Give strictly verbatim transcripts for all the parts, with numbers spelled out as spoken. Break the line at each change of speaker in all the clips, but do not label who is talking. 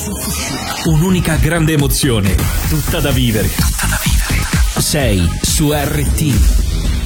Un'unica grande emozione, tutta da vivere. Tutta da vivere. Sei su R T.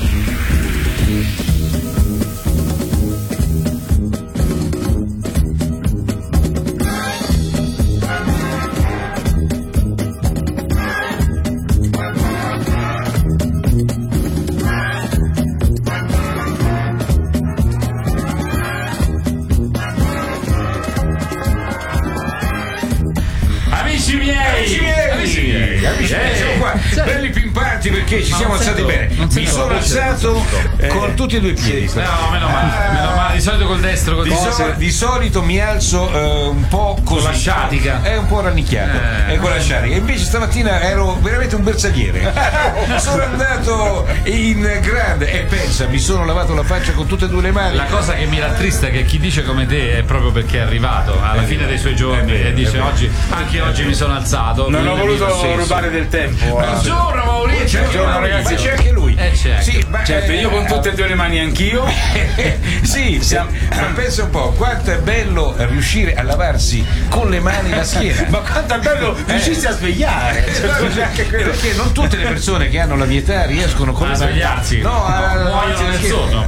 Belli pimpanti perché ci siamo alzati bene. Mi sono alzato con tutti e due i piedi.
No, meno male, meno male. Di solito col destro così.
Di, so, di solito mi alzo eh, un po' così.
Con la sciatica.
È un po' rannicchiato.
Eh.
E con la sciatica. Invece stamattina ero veramente un bersagliere. Sono andato in grande e pensa, mi sono lavato la faccia con tutte e due le mani.
La cosa che mi rattrista è che chi dice come te è proprio perché è arrivato alla è fine vero. dei suoi giorni vero, e dice oggi, anche oggi mi sono alzato.
Non ho voluto rubare del tempo.
Buongiorno Maurizio.
Buongiorno ragazzi, c'è anche lui.
Eh, c'è.
Sì, ma,
certo, io con tutte e due le mani anch'io.
Sì, siamo, ma pensa un po' quanto è bello riuscire a lavarsi con le mani la schiena.
Ma quanto è bello riuscirsi a svegliare.
Anche perché non tutte le persone che hanno la mia età riescono con
a
le mani.
svegliarsi.
No,
muoiono nel sonno.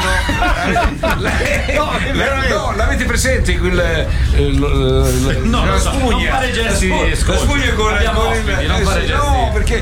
No, l'avete presente quel
no,
la spugna?
Non fare gesti
la spugna con
il non fare gesti.
No, perché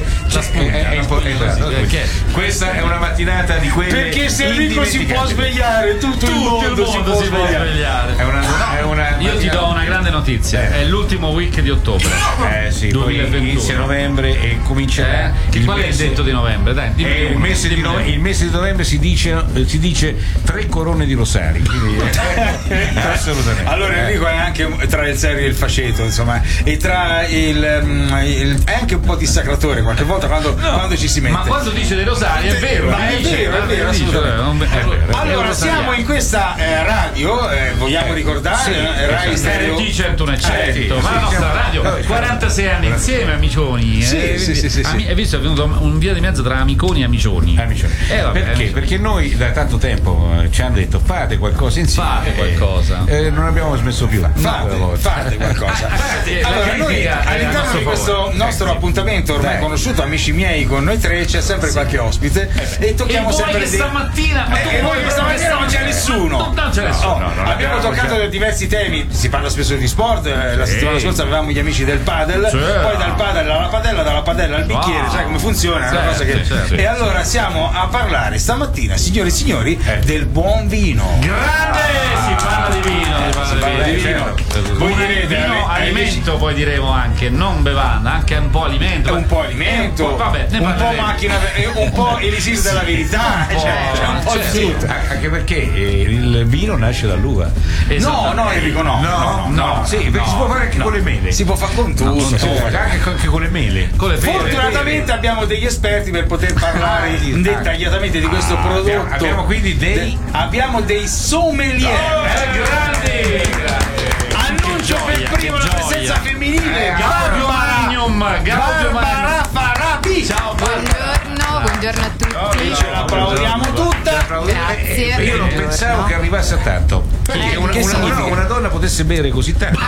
è importante. Questa è una mattinata di quelle.
Perché se Enrico si può svegliare, tutto,
tutto
il mondo,
il mondo
si, può,
si può
svegliare.
svegliare.
È una, è una
Io ti do una grande notizia.
Eh.
È l'ultimo week di ottobre.
Eh sì,
duemilaventuno.
Poi inizia novembre e comincerà.
Eh? Qual è il detto di novembre? Dai, dimmi,
eh, il, mese di no, il mese di novembre si dice, si dice tre corone di rosari. Quindi, eh, assolutamente.
Allora Enrico è anche tra il serio e il faceto, insomma, e tra il, il è anche un po' dissacratore qualche volta quando, no, quando ci si mette.
Ma quando dice dei rosari è vero,
ma è
dice,
vero, è vero,
dice, non è vero.
Allora siamo in questa eh, radio, eh, vogliamo ricordare,
sì,
eh, Rai Stereo
T centouno e cento,
eh,
ma la nostra radio quarantasei anni insieme, amicioni.
Sì,
eh,
sì, sì, sì,
ami-
sì.
Hai visto, è venuto un via di mezzo tra amiconi e amicioni.
Amicioni.
Eh, vabbè,
perché?
amicioni.
Perché noi da tanto tempo eh, ci hanno detto fate qualcosa insieme.
Fate qualcosa.
Eh, non abbiamo smesso più.
Fate, fate qualcosa. Allora, noi all'interno di questo nostro appuntamento ormai
Dai.
conosciuto, amici miei, con noi tre c'è sempre qualche ospite e tocchiamo
e voi
sempre
che
dei...
stamattina ma
E voi questa mattina non c'è nessuno.
Non c'è nessuno.
Oh,
no, non
abbiamo toccato
c'è.
diversi temi, si parla spesso di sport, eh, la
Sì.
settimana scorsa avevamo gli amici del padel,
Certo.
poi dal padel alla padella, dalla padella al bicchiere,
Wow.
sai come funziona? È una
Certo,
cosa che...
certo.
E allora siamo a parlare stamattina, signori e signori,
Eh.
del buon vino.
grande, si parla di vino, si parla di vino.
Voi
Un
direte,
vino,
ave-
alimento, poi diremo anche, non bevanda, anche un po' alimento.
È un po' alimento,
Un po', vabbè, ne
un po'
parleremo.
macchina, eh, un po' elisir della verità,
Un po',
cioè, c'è un po' di
certo.
tutto.
Anche perché eh, il vino nasce dall'uva.
No, no Enrico, no.
No, no,
no,
sì, perché
no,
si può fare anche
no.
con le mele.
Si può fare con tutto.
Si può fare anche, anche con le mele.
Con le pere.
Fortunatamente abbiamo degli esperti per poter parlare
Ah, sì.
dettagliatamente di questo
Ah,
prodotto.
abbiamo- abbiamo quindi dei-
De- abbiamo dei sommelier.
Eh, grandi, grandi.
Annuncio
Che
per
gioia,
primo
che
la
gioia.
presenza femminile.
Eh, Gaudio Magnum, Gaudio
Barbara
Magnum.
Farabi.
Ciao,
Buongiorno, buongiorno a tutti.
Ce l'applaudiamo tutta.
Grazie.
Eh, Io non pensavo che arrivasse a tanto. Perché una,
che
una-
significa?
una donna potesse bere così tanto.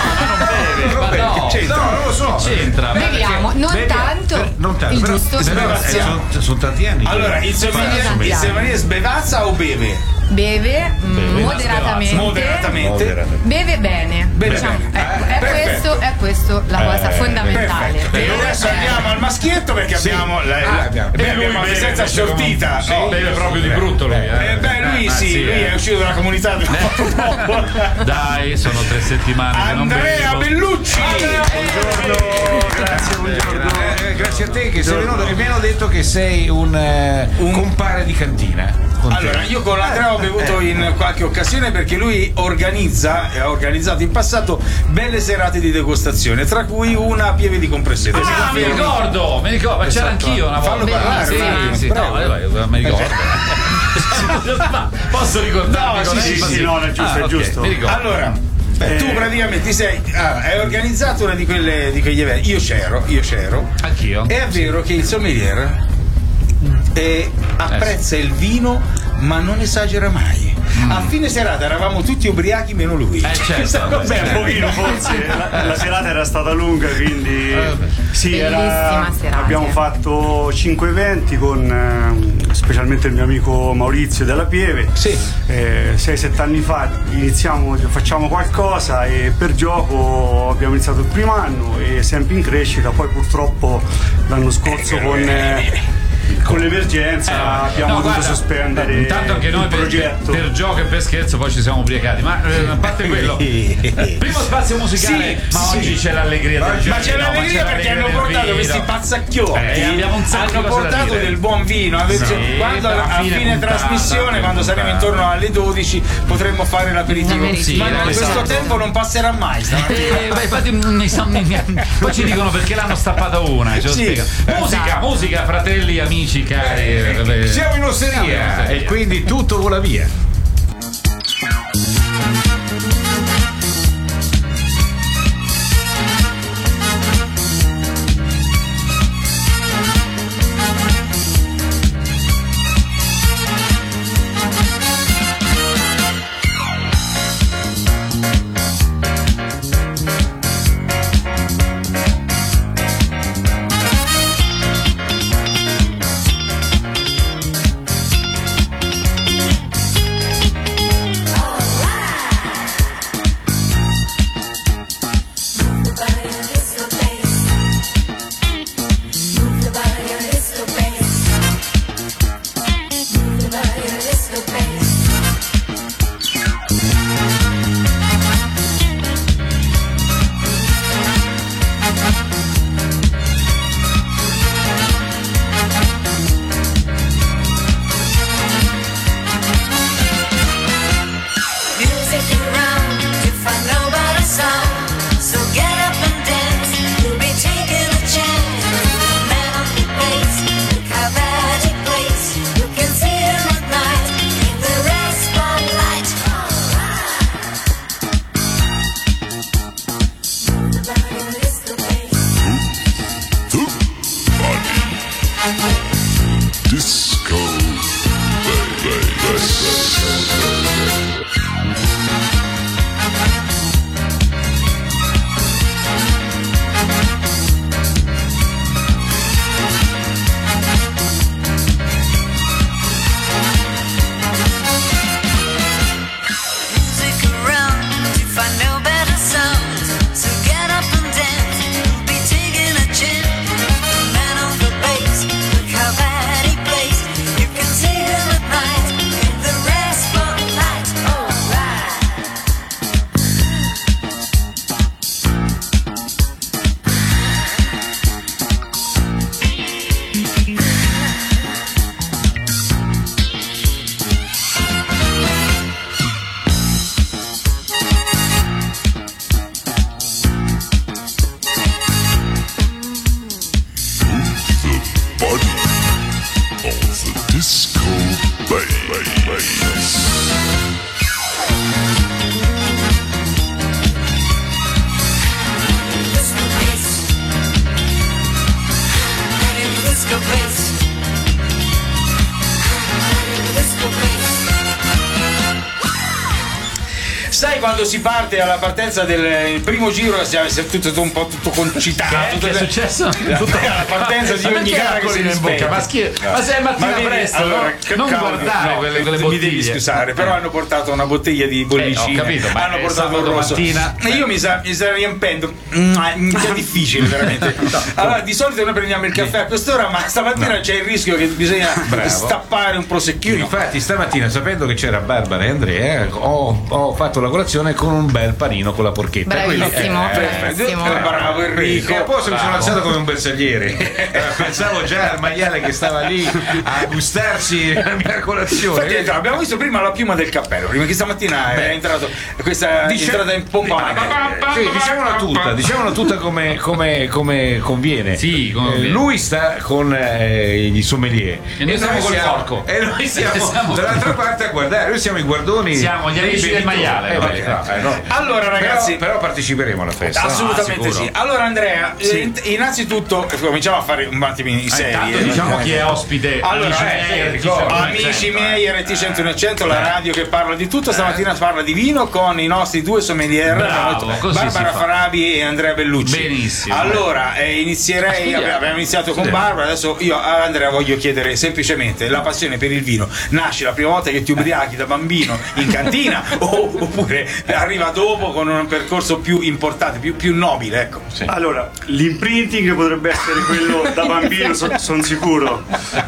Ma no,
C'entra? No, non lo so.
c'entra.
Beviamo, non
Bevi-
tanto,
per- non tanto,
il
però-
giusto
però, eh,
spazio.
sono, sono tanti anni. che-
Allora, il sommelier,
Sì,
il
sì.
sommelier sbevazza o beve?
Beve mm,
Beve,
moderatamente.
Moderatamente.
Moderatamente.
Beve bene.
Beve
Diciamo,
bene.
ecco, è,
Perfetto.
questo, è questo la cosa
Eh,
fondamentale.
Perfetto. E
Beve
adesso
bene.
andiamo al maschietto perché
Sì.
abbiamo la,
Ah,
la-
abbiamo.
beh,
E lui
abbiamo una
beve,
presenza
invece come-
assortita.
sì,
Oh.
beve proprio di brutto lui.
Eh, beh, lui
Ah,
sì, lui
eh.
è uscito dalla comunità del
Dai, sono tre settimane che non
Andrea
bevo.
Bellucci.
Buongiorno, grazie, buongiorno. Eh, grazie a te che sei venuto e mi hanno detto che sei un, eh, un compare di cantina. Con te.
Allora, io con Andrea ho bevuto in qualche occasione perché lui organizza e ha organizzato in passato belle serate di degustazione, tra cui una a Pieve di Compressore.
Ah, mi ricordo, mi ricordo, ma c'era anch'io una volta.
Fallo parlare,
Sì,
un
sì,
attimo,
no,
prego.
eh, vai, mi ricordo. Ma posso ricordarmi
No,
con
sì, sì,
enfasi?
sì, no, è giusto,
Ah,
è
ok,
giusto.
mi ricordo.
Allora, eh, tu praticamente ti sei ah, hai organizzato una di quelle di quegli eventi. Io c'ero, io c'ero.
Anch'io.
È vero che il sommelier eh, apprezza il vino, ma non esagera mai. A fine serata eravamo tutti ubriachi meno lui.
Eh, certo.
Beh, un pochino forse. La, la serata era stata lunga, quindi sì, era,
Bellissima serata.
abbiamo fatto cinque eventi con eh, specialmente il mio amico Maurizio della Pieve.
Sì.
Eh, sei sette anni fa iniziamo, facciamo qualcosa e per gioco abbiamo iniziato il primo anno e sempre in crescita, poi purtroppo l'anno scorso con eh, con l'emergenza
Eh,
abbiamo
no,
dovuto
guarda,
sospendere
intanto anche noi
il
per,
progetto.
per gioco e per scherzo poi ci siamo ubriacati, ma eh, a parte quello, primo spazio musicale,
Sì,
ma
sì.
oggi c'è l'allegria del
Ma
gioco.
c'è l'allegria perché hanno portato questi pazzacchiotti,
Eh, abbiamo un sacco
hanno
di cose da
portato
dire.
del buon vino. Adesso,
Sì,
quando
a
a
fine
fine,
puntata,
trasmissione,
fine
quando saremo
puntata.
intorno alle dodici, potremmo fare l'aperitivo.
L'aperitivo.
Ma
Sì,
questo
esatto.
tempo non passerà mai stamattina.
Eh, beh, infatti, mi sa- mi- mi- poi ci dicono perché l'hanno stappata una, ce lo
Sì.
spiegano. Musica,
Esatto.
musica, fratelli, amici, cari. eh,
Siamo in osteria e quindi tutto vola via.
Music around to find no better sound. So get up and dance. You'll be taking a chance. Man on the bass, look how bad he plays. You can see him at night in the red spotlight. Move the body and disco bass.
Disco,
Music around to find no better sound. So get up and dance. You'll be taking a chance. Man on the bass, look how bad he plays. You can see him at night in the red spotlight. Alright.
body of the disco bass.
Disco bass. Ready for disco bass. Ready for disco bass.
Sai quando si parte alla partenza del il primo giro si è si è tutto un po' tutto concitato.
Che è successo?
La partenza di
Ma
ogni
perché
gara che si
l'acquolina in bocca?
rispetta.
Ma, schi- ma sei mattina
vedi,
presto,
allora,
no?
che
Non
cavolo,
guardare
no,
quelle, quelle
mi
bottiglie.
devi scusare, però hanno portato una bottiglia di bollicina.
Eh, ho capito, ma
hanno
è
portato il
sabato
rosso.
mattina.
E io mi sta, mi sta riempendo. Mm, È difficile veramente. Allora, di solito noi prendiamo il caffè a quest'ora, ma stamattina c'è il rischio che bisogna
Bravo.
stappare un
Io
prosecchino.
infatti stamattina, sapendo che c'era Barbara e Andrea, ho, ho fatto la colazione con un bel panino con la porchetta.
Bravissimo,
Quelli-
bravissimo.
Eh, bravo Enrico.
E a posto mi sono alzato come un bersagliere. Pensavo già al maiale che stava lì a gustarsi la mia colazione.
Infatti, ecco, abbiamo visto prima la piuma del cappello, prima che stamattina è entrato questa
Dice-
entrata in pompa.
Sì, diciamola tutta, diciamola tutta come, come, come conviene.
Sì, come
Eh,
conviene.
lui sta con eh, gli sommelier
E noi siamo col
siamo-
porco.
E noi siamo
Siamo-
dall'altra parte a guardare, noi siamo i guardoni.
Siamo gli
dei
amici del
bevitori.
maiale,
Eh,
noi
ma che no, eh, no.
Allora, ragazzi,
però, però parteciperemo alla festa.
assolutamente
Ah, sicuro.
sì. Allora, Andrea,
Sì.
eh, innanzitutto eh, cominciamo a fare un attimo in
Eh,
serie.
intanto
eh.
diciamo chi è ospite.
Allora,
amici
eh,
miei,
eh,
R T
ricordo.
cento,
Amici
eh,
miei, R T cento uno cento, la radio che parla di tutto. Stamattina parla di vino con i nostri due sommelier,
Bravo, così
Barbara
si fa.
Farabi e Andrea Bellucci.
Benissimo.
Allora, eh, inizierei.
Studiamo.
Abbiamo iniziato con
Studiamo.
Barbara. Adesso io a Andrea voglio chiedere semplicemente: la passione per il vino nasce la prima volta che ti ubriachi da bambino in cantina o, oppure arriva dopo con un percorso più importante, più, più nobile? Ecco.
Allora, l'imprinting potrebbe essere quello da bambino, sono sicuro,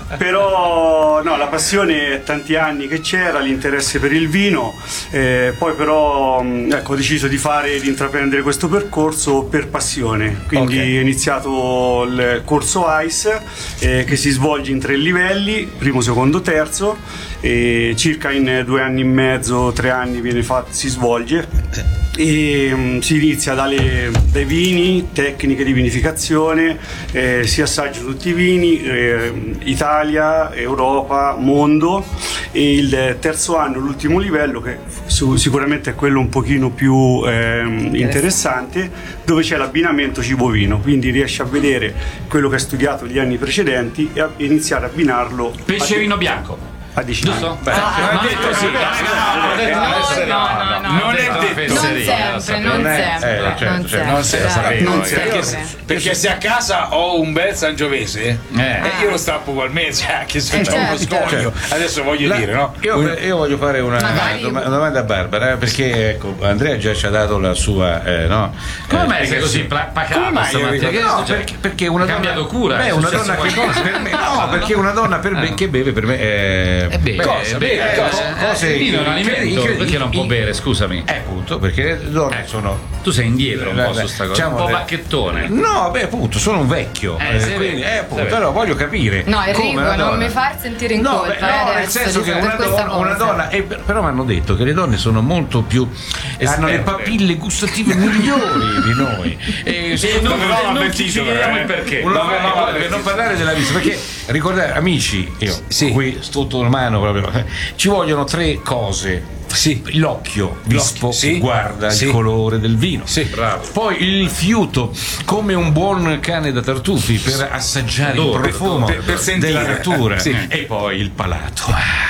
però no, la passione è tanti anni che c'era, l'interesse per il vino, eh, poi però mh, ecco, ho deciso di fare, di intraprendere questo percorso per passione, quindi
Ok.
ho iniziato il corso ICE eh, che si svolge in tre livelli, primo, secondo, terzo, e circa in due anni e mezzo, tre anni viene fatto, si svolge. E um, si inizia dalle, dai vini, tecniche di vinificazione, eh, si assaggiano tutti i vini, eh, Italia, Europa, mondo, e il terzo anno, l'ultimo livello, che su, sicuramente è quello un pochino più ehm, interessante, dove c'è l'abbinamento cibo-vino, quindi riesci a vedere quello che hai studiato gli anni precedenti e a iniziare a abbinarlo
Pesce
a,
vino bianco.
a decina.
Giusto?
Beh,
non è detto così.
no, no, no,
non è detto.
Non
Fesseria,
sempre,
lo
non
è-
sempre,
eh, certo,
non
certo,
non
sempre,
sempre,
dai, non
sapevo,
sempre.
perché-
Perché se a casa ho un bel Sangiovese,
Eh.
eh, io lo strappo ugualmente, cioè, anche se
Eh,
c'è uno
certo.
scoglio. Adesso voglio
La-
dire, no?
Io, io voglio fare una,
Magari-
una domanda a Barbara, eh, perché ecco, Andrea già ci ha dato la sua eh, no,
Come
eh,
mai sei
spiegazione.
così pla- pacato
Come mai
stamattina?
eri-
Che
No,
succede?
perché, perché una
Hai
donna
cambiato cura?
Beh,
È
una
successo
donna che,
qualcosa?
per me, no, perché una donna per me, che beve per me è
Eh, beh,
cosa,
eh, beh,
beh,
eh,
co- cose
il vino è un alimento,
incredibili.
perché non può bere, scusami?
Eh, appunto, perché le donne
Ecco,
sono
tu sei indietro un
Eh,
po'
beh,
su sta cosa,
diciamo,
un po'
le-
bacchettone.
No, beh, appunto, sono un vecchio.
Eh, sì,
quindi,
vedi,
eh, appunto,
sì.
allora voglio capire.
No,
come
Enrico,
una
non
donna-
mi far sentire in
no,
colpa,
beh, no,
eh,
nel
adesso,
senso
di-
che
per
una
questa
donna, una
cosa.
donna eh, però mi hanno detto che le donne sono molto più hanno le papille gustative migliori di noi. E
E non,
Dove va
non
l'avvertito,
ci chiediamo
eh?
il perché.
Un-
No, no, no,
per
perché-
non parlare della vista, perché ricordate, amici, io qui sotto la mano proprio, ci vogliono tre cose.
Sì.
L'occhio vispo
L'occhio, sì.
guarda
Sì.
il colore del vino.
Sì.
Bravo.
Poi il fiuto, come un buon cane da tartufi, per assaggiare
L'odore,
il profumo
per- per sentire.
della natura.
Sì.
E poi il palato.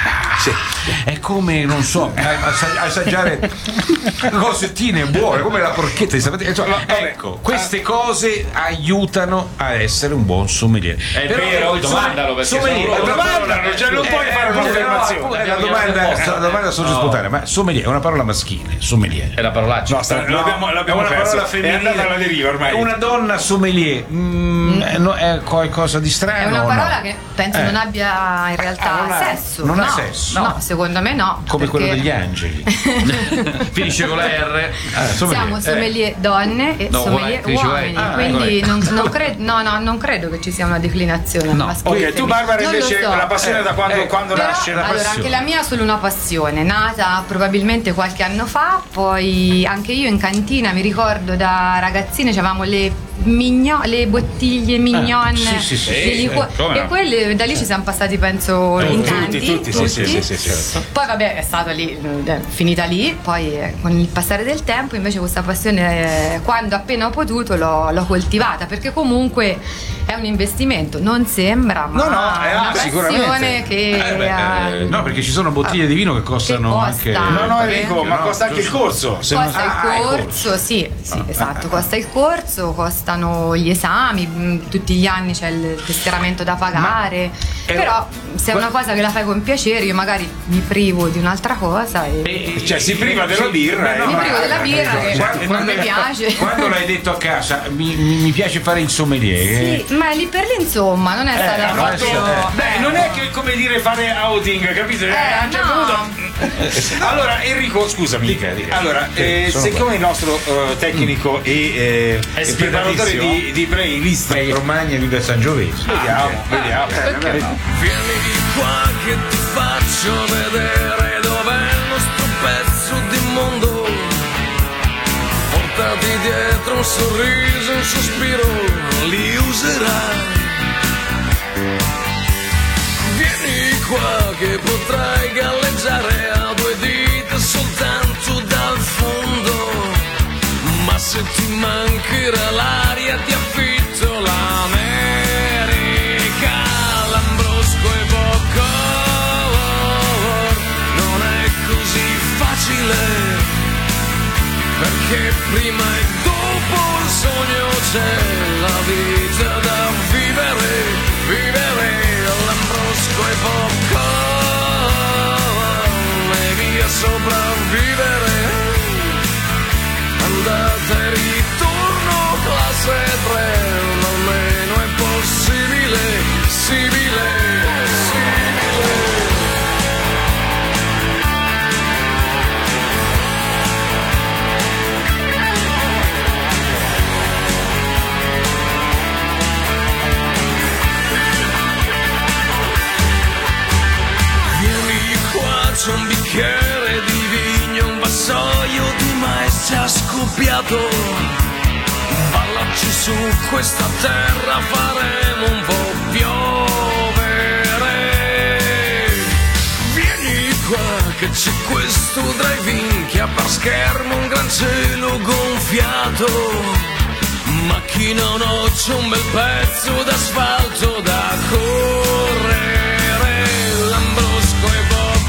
È come, non so, assa- assaggiare cosettine buone, come la porchetta di stamattina. Insomma, ecco, queste cose aiutano a essere un buon sommelier.
È vero, domandalo, perché
sommelier,
sono-
è una
domandalo,
parola-
cioè non puoi
eh,
fare
eh,
un'affermazione.
no, è la domanda, la domanda sorge spontanea, ma sommelier è una parola maschile, sommelier.
È la parolaccia.
No, sta- l'abbiamo,
No,
l'abbiamo
è una
perso.
parola
È
femminile.
andata alla deriva ormai.
Una donna sommelier mm, eh, no, è qualcosa di strano.
È una
o
parola
no?
che penso
Eh.
non abbia in realtà
Ah, non ha-
sesso.
non ha
no,
sesso?
No, secondo me no.
Come quello
perché
degli angeli.
Finisce con la R.
Ah, sommelier.
Siamo
Eh.
sommelier donne e
No,
sommelier
finisce con
uomini,
lei. Ah,
quindi
ecco.
non, non cre- no, no, non credo che ci sia una declinazione
No.
maschile e
Ok, tu
femminile.
Barbara
Non lo
invece
so.
la passione
Eh,
da quando,
eh,
quando
Però,
nasce? La
allora,
passione.
anche la mia è solo una passione, nata probabilmente qualche anno fa, poi anche io in cantina mi ricordo da ragazzine avevamo le migno- le bottiglie mignonne
sì, sì, sì,
di
sì,
liquore,
sì, come
e
no?
quelle da lì ci siamo passati penso in
tutti,
tanti
tutti, sì, sì, sì, sì, certo.
poi vabbè è stata lì eh, finita lì, poi eh, con il passare del tempo invece questa passione eh, quando appena ho potuto l'ho, l'ho coltivata, perché comunque è un investimento, non sembra, ma
No, no, eh,
è una
ah,
passione
sicuramente.
che
Eh, beh,
eh,
eh, no, perché ci sono bottiglie di vino che costano
Che
anche.
costa.
No, no,
Ah,
Enrico, ma
no,
costa anche il
giusto.
corso. Se non-
costa
Ah,
il
il
corso, sì, sì, esatto, costa il corso, costano gli esami, mh, tutti gli anni c'è il tesseramento da pagare,
è-
però se è una cosa che la fai con piacere io magari mi privo di un'altra cosa e
Eh,
Cioè, si priva della birra,
beh,
eh.
mi
ma-
privo della birra che
Quando-
non mi
quando-
piace.
Quando l'hai detto a casa, mi, mi- mi piace fare il sommelier.
Sì, ma lì per lì insomma non è stata
no,
proprio
adesso, eh,
Beh, non è che come dire fare outing, capito? Eh, a un certo
no.
punto- Allora, Enrico, scusami.
Dica, dica.
Allora,
Sì,
eh,
sono
siccome il nostro eh, tecnico e eh,
È
e preparatore
spietatissimo.
di, di playlist,
Beh, Romagna vive a Sangiovese.
vediamo, vediamo.
Vieni qua che ti faccio vedere dov'è il nostro pezzo di mondo. Portati dietro un sorriso, un sospiro, li userai. Vieni qua che potrai galleggiare a due dita soltanto dal fondo. se ti mancherà l'aria ti affitto l'America, l'Ambrosco e Bocor. Non è così facile, perché prima e dopo il sogno c'è la vita da vivere, vivere l'Ambrosco e Bocor e via sopravvivere. Andata e ritorno classe tre, ma almeno è possibile, sibile, sibile. Vieni qua, c'è un bicchiere di vigno, un vassoio di mais già scoppiato. Ballaci su questa terra, faremo un po' piovere. Vieni qua che c'è questo drive-in che ha per schermo un gran cielo gonfiato. Macchina o no, c'è un bel pezzo d'asfalto da correre. L'Ambrosco e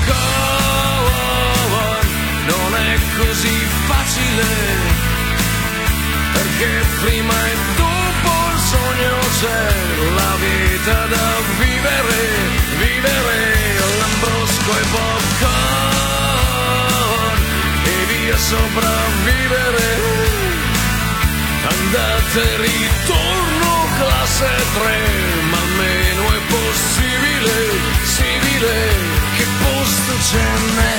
Bocor non è così facile, perché prima e dopo il sogno c'è la vita da vivere, vivere l'Ambrosco e Bocor e via sopravvivere. Andate e ritorno classe tre, ma almeno è possibile, sibile. Che posto ce n'è,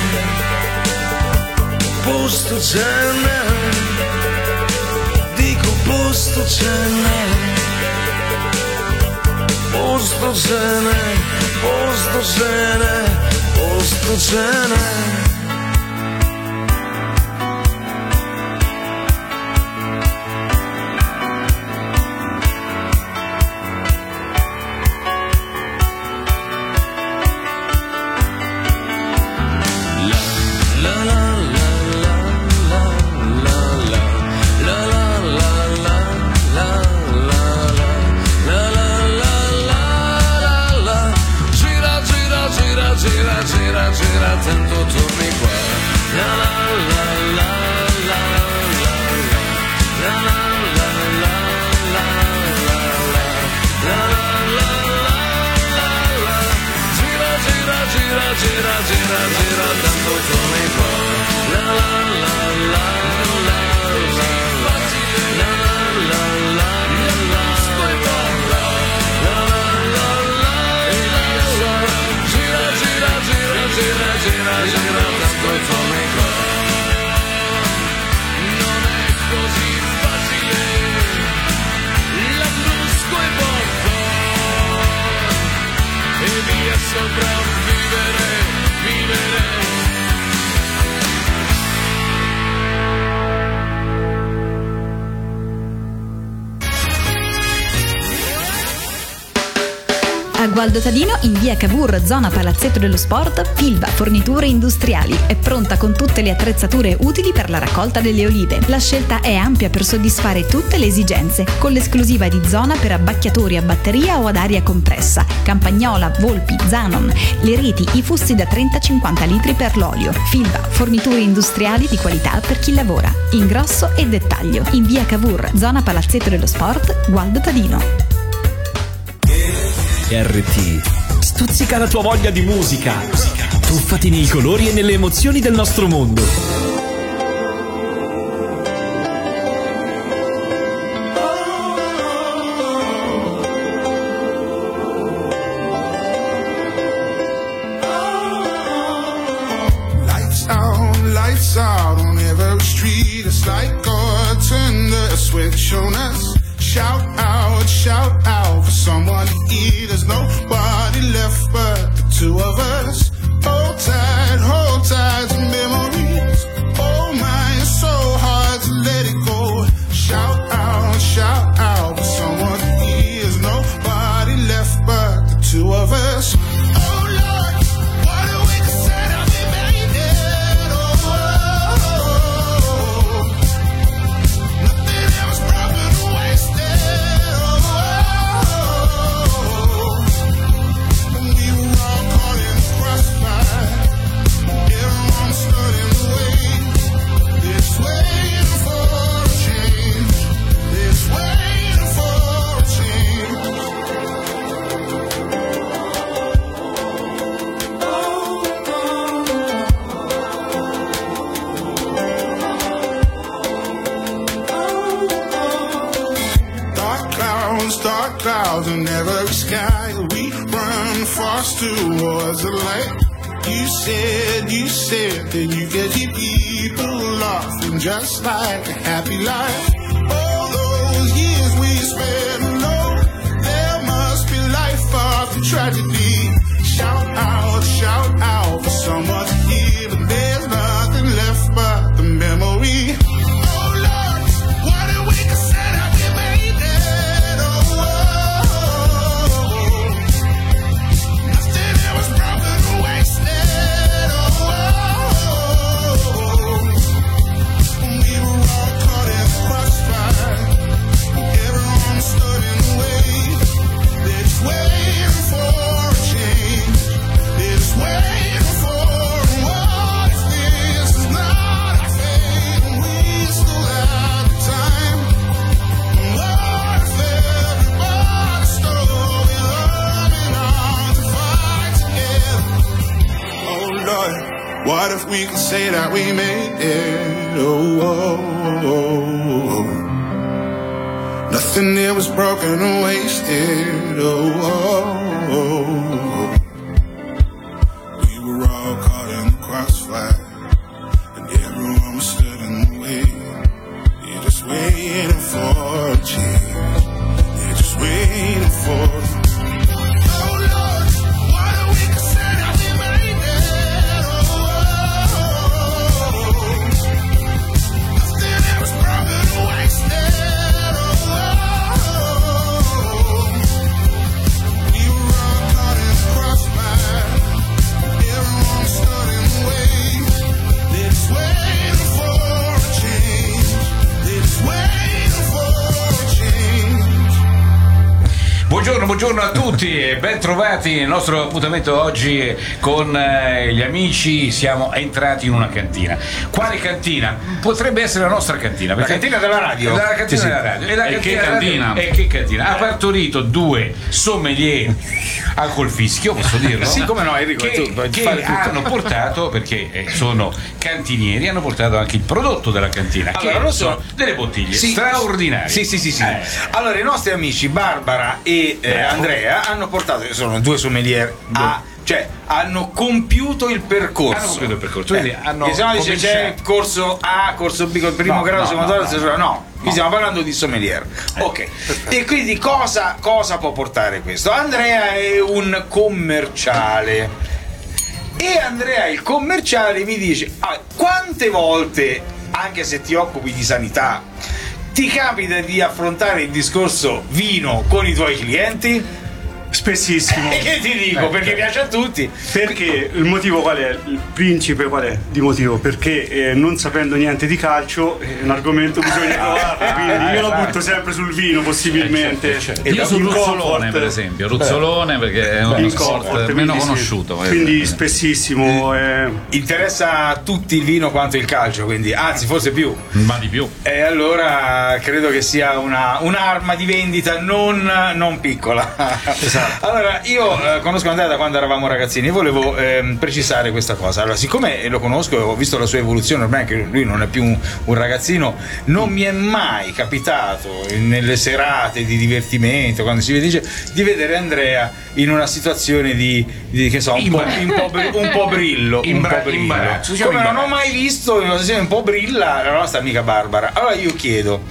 posto ce n'è, dico posto ce n'è, posto ce n'è, posto ce n'è, posto ce n'è.
A Gualdo Tadino, in via Cavour, zona Palazzetto dello Sport, Filva Forniture Industriali. È pronta con tutte le attrezzature utili per la raccolta delle olive. La scelta è ampia per soddisfare tutte le esigenze, con l'esclusiva di zona per abbacchiatori a batteria o ad aria compressa, campagnola, volpi, zanon, le reti, i fusti da trenta cinquanta litri per l'olio. Filva Forniture Industriali di qualità per chi lavora. Ingrosso e dettaglio. In via Cavour, zona Palazzetto dello Sport, Gualdo Tadino.
R T stuzzica la tua voglia di musica. Tuffati nei colori e nelle emozioni del nostro mondo.
Lights out, lights out on every street. It's like God turned the switch on us. Shout out, shout out for someone to eat. There's nobody left but the two of us. Hold tight, hold tight to memories. Oh my, it's so hard to let it go. Shout out, shout out for someone to eat. There's nobody left but the two of us. Oh Lord, what a way to set up, we made it. Oh, oh, oh, oh. dark clouds in every sky. We run fast towards the light. You said, you said that you could keep people laughing just like a happy life. All those years we spent alone, there must be life after tragedy. Shout out, shout out for someone to hear, but there's nothing left but the memory. Oh Lord, what if we could say that we made it? Oh, oh, oh. Nothing that was broken or wasted. Oh, oh, oh. We were all caught in the crossfire. Everyone stood in the way. They're just waiting for a change. They're just waiting for what if this is not our fate? And we still have the time. What if everybody stole with loving on to fight together? Oh Lord, what if we could say that we made it? Oh, oh, oh, oh. Nothing there was broken or wasted. Oh, oh, oh, oh. We were all caught in the crossfire, and everyone was stood in the way. You're just waiting for a change. You're just waiting for. Oh Lord, what if we could say that we made it? Oh, oh, oh. Nothing that was broken or wasted. Oh, oh, oh. We were all caught in the crossfire. Everyone stood in the way. They're just waiting for a change. They're just waiting for a change.
Buongiorno, buongiorno a tutti e ben trovati nel nostro appuntamento oggi con eh, gli amici. Siamo entrati in una cantina. Quale cantina? Potrebbe essere la nostra cantina.
La cantina della radio.
La cantina
Sì, sì.
della radio. E, la
E che
della radio-
cantina?
E che cantina? Ha partorito due sommelier al colfischio, posso dirlo?
Sì, come no, Enrico,
che,
tu puoi
che
fare tutto.
hanno portato, perché eh, sono cantinieri, hanno portato anche il prodotto della cantina,
Allora,
che
lo so.
sono delle bottiglie
Sì.
straordinarie.
Sì, sì, sì, sì.
Eh.
Allora, i nostri amici Barbara e eh, Andrea hanno portato, sono due sommelier, a, cioè hanno compiuto il percorso.
Hanno compiuto il percorso, quindi hanno
che se no dice c'è
cominciato.
corso A, corso B, col primo
No,
grado,
no,
secondo
no,
grado,
no.
terzo grado. No, qui stiamo parlando di sommelier. Ok. E quindi cosa, cosa può portare questo? Andrea è un commerciale. E Andrea, il commerciale, mi dice: ah, quante volte, anche se ti occupi di sanità, ti capita di affrontare il discorso vino con i tuoi clienti?
Spessissimo.
E che ti dico? Perché piace a tutti.
Perché il motivo qual è? Il principe qual è di motivo? Perché eh, non sapendo niente di calcio è un argomento bisogna provarlo, quindi io lo butto sempre sul vino possibilmente.
certo.
Io sul
In
ruzzolone,
comfort.
per esempio, ruzzolone perché è uno
In
sport
comfort,
meno
quindi sì.
conosciuto.
Quindi spessissimo eh,
Interessa a tutti il vino quanto il calcio, quindi anzi forse più.
Ma di più.
E allora credo che sia una, un'arma di vendita non, non piccola.
Esatto.
Allora, io eh, conosco Andrea da quando eravamo ragazzini e volevo ehm, precisare questa cosa. Allora, siccome lo conosco e ho visto la sua evoluzione, ormai anche lui non è più un, un ragazzino, non mi è mai capitato nelle serate di divertimento, quando si dice, di vedere Andrea in una situazione di, di che so, un po', un po', bri- un po' brillo. Un
Imbra-
po' brillo.
imbarazzo, diciamo
Come non ho
imbarazzo.
mai visto in una situazione un po' brilla la nostra amica Barbara. Allora io chiedo,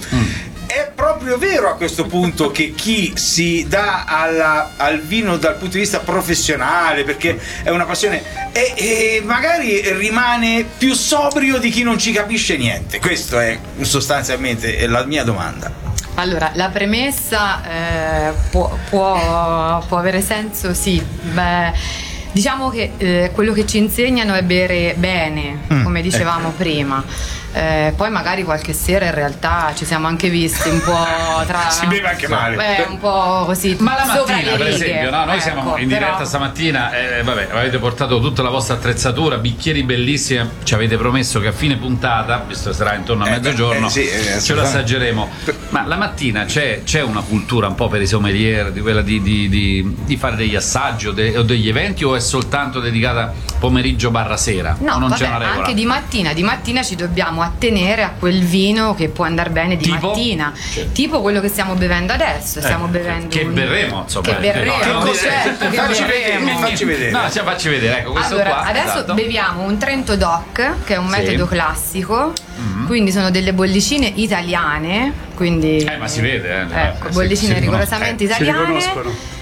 è proprio vero a questo punto che chi si dà alla- al vino dal punto di vista professionale, perché è una passione, e, e magari rimane più sobrio di chi non ci capisce niente? Questo è sostanzialmente la mia domanda.
Allora, la premessa eh, può, può- può avere senso, sì. Beh, diciamo che eh, quello che ci insegnano è bere bene,
Mm,
come dicevamo prima. Eh, poi magari qualche sera in realtà ci siamo anche visti un po' tra...
Si beve anche male.
Beh, un po' così.
Ma la
sopra
mattina,
le
per
righe.
esempio, no? Noi
Ecco,
siamo in diretta
però-
stamattina, eh, vabbè, avete portato tutta la vostra attrezzatura, bicchieri bellissimi, ci avete promesso che a fine puntata, visto che sarà intorno a
Eh,
mezzogiorno,
eh, sì, eh,
ce lo
assolutamente.
assaggeremo. Ma la mattina c'è, c'è una cultura un po' per i sommelier, di quella di, di- di- di fare degli assaggi o, de- o degli eventi, o è soltanto dedicata pomeriggio barra sera?
No,
o non
vabbè,
c'è una regola?
anche di mattina, di mattina ci dobbiamo dobbiamo attenere a quel vino che può andare bene di
Tipo?
mattina,
Certo.
tipo quello che stiamo bevendo adesso. Stiamo bevendo
che
un-
berremo, insomma.
Che berremo,
Che cos'è?
certo, che
Facci
berremo.
vedere, facci vedere.
No, cioè, facci vedere, ecco questo
Allora,
qua.
adesso
esatto.
beviamo un Trento Doc, che è un
Sì.
metodo classico,
Mm.
quindi sono delle bollicine italiane, quindi
Eh, ma si vede, eh.
ecco,
Eh,
bollicine
si- si
rigorosamente
Si
italiane.
riconoscono.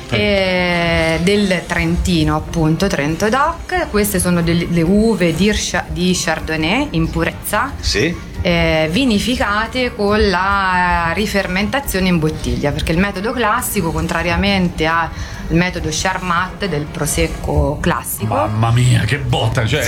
eh, del Trentino, appunto, Trento Doc. Queste sono delle, le uve di, Irsha- di Chardonnay in purezza,
Sì.
eh, vinificate con la rifermentazione in bottiglia, perché il metodo classico, contrariamente al metodo Charmat del prosecco classico,
Mamma mia, che botta, cioè.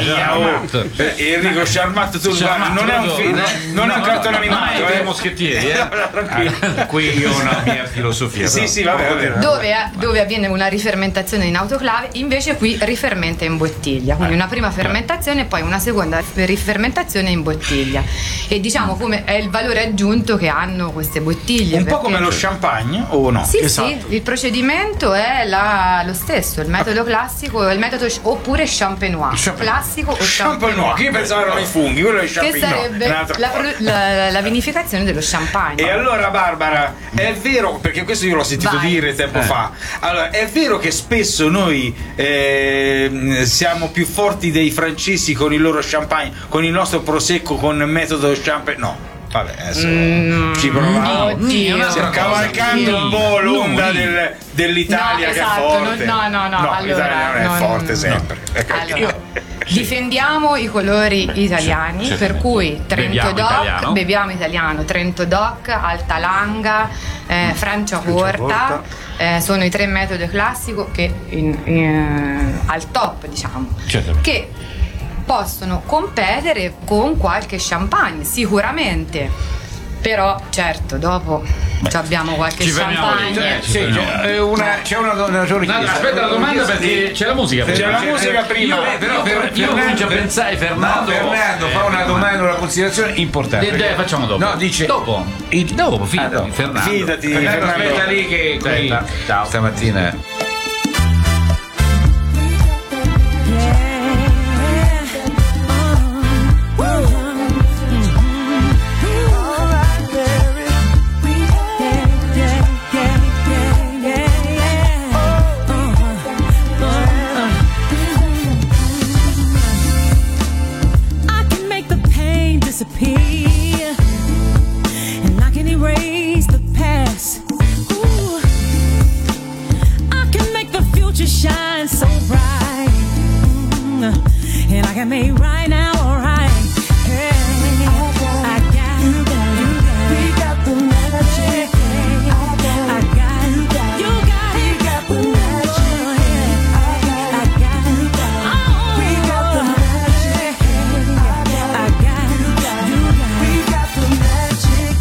Oh, eh, Enrico Charmat, tu
Charmat,
non è un
proprio-
film,
no,
non è un
no,
cartone
no,
animato,
no,
eh.
dei moschettieri, eh.
Tranquillo.
Ah, qui io ho una mia filosofia.
Sì,
però.
sì, vabbè, vabbè.
dove, dove avviene una rifermentazione in autoclave, invece qui rifermenta in bottiglia, quindi una prima fermentazione e poi una seconda rifermentazione in bottiglia, e diciamo come è il valore aggiunto che hanno queste bottiglie.
Un po'
perché-
come lo champagne o no?
Sì,
Esatto.
sì, il procedimento è la- lo stesso, il metodo classico, il metodo oppure champenois, classico o
Champenois,
champenois,
che io pensavo erano i funghi, quello è il
che
champignon.
sarebbe
un'altra
la,
cosa.
pro- la- la vinificazione dello champagne.
E allora Barbara, è vero, perché questo io l'ho sentito
Vai.
dire tempo fa, allora è vero che spesso noi ehm, siamo più forti dei francesi con il loro champagne, con il nostro prosecco con metodo champagne? No. Vabbè, adesso ci proviamo.
Oddio.
no,
Stiamo
no,
cavalcando
no,
un po' l'onda
no,
del- dell'Italia
No,
che
esatto,
è forte.
no, no, no,
no
allora,
l'Italia non è
non-
forte sempre. Ecco,
Allora,
io-
difendiamo i colori italiani,
sì,
per
sì.
cui Trento
Beviamo
Doc,
italiano.
beviamo italiano, Trento Doc, Alta Langa, eh, Franciacorta,
Franciacorta.
eh, sono i tre metodi classico che in- in- al top, diciamo,
Certo.
che possono competere con qualche champagne, sicuramente. Però certo, dopo ci abbiamo qualche
Ci fermiamo lì,
champagne.
eh, ci
Sì,
fermiamo.
c'è, eh, una, c'è una, una, una
No, no,
richiesta.
aspetta la domanda perché c'è la musica.
C'è
prima.
la musica prima.
Io, però,
Io-
io, io comincio a pensare, Fernando.
No, Fernando fa una domanda, una considerazione importante.
Eh, dai, facciamo dopo.
No, dice
dopo.
il-
Dopo, fidati,
Ah, no.
Fernando.
Fidati,
Fernando,
Fernando.
aspetta lì che qui
Aspetta, ciao.
stamattina
I can make the pain disappear, and I can erase the past. Ooh. I can make the future shine so bright, Mm. and I can make right now alright. Hey, I got you, got you, got we got the magic. I got you, got you, got we got the magic. I got you, got we got the magic. I got you, got you, got we got the magic.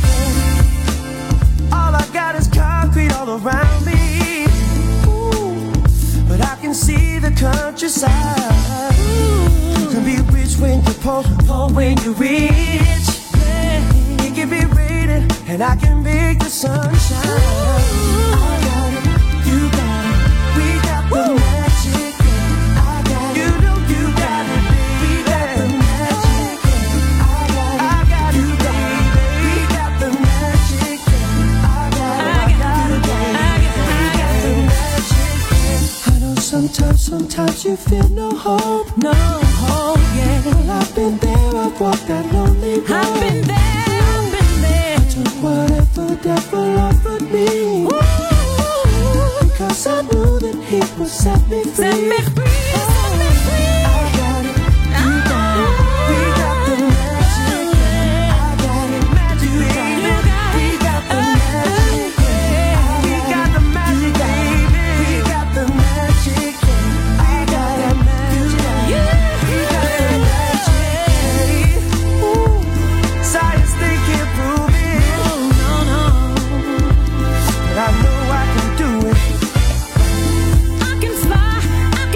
All I got is concrete all around me. Ooh, but I can see the countryside. You can be rich when you're poor, poor when you're rich. Yeah, it can be raining, and I can make the sun shine. I got it, you got it, we got the magic. Yeah, I got it, you know you got it, we got the magic. Yeah, I got it, I got it, baby, we got the magic. Yeah, I got it, I got it, baby, we got the magic. I know sometimes, sometimes you feel no hope, no hope, yeah. Well, I've been there, I've walked that lonely road.
I've been there, I've been there.
Took whatever the devil offered me.
Ooh.
Because I knew that he would set me free.
Set me free, set me free.
I got it, you got it, we got the magic. I got it, magic, baby.
You got
We
it.
got the magic. We got the magic, baby. We got the magic. I got that magic. We got the magic. Ooh, science they can't prove it,
No, no.
but I know I can do it.
I can fly, I